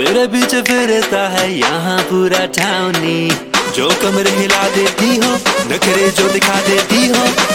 तेरे पीछे फिरता है यहाँ पूरा टाउनी। जो कमर हिला देती हो, नखरे जो दिखा देती हो,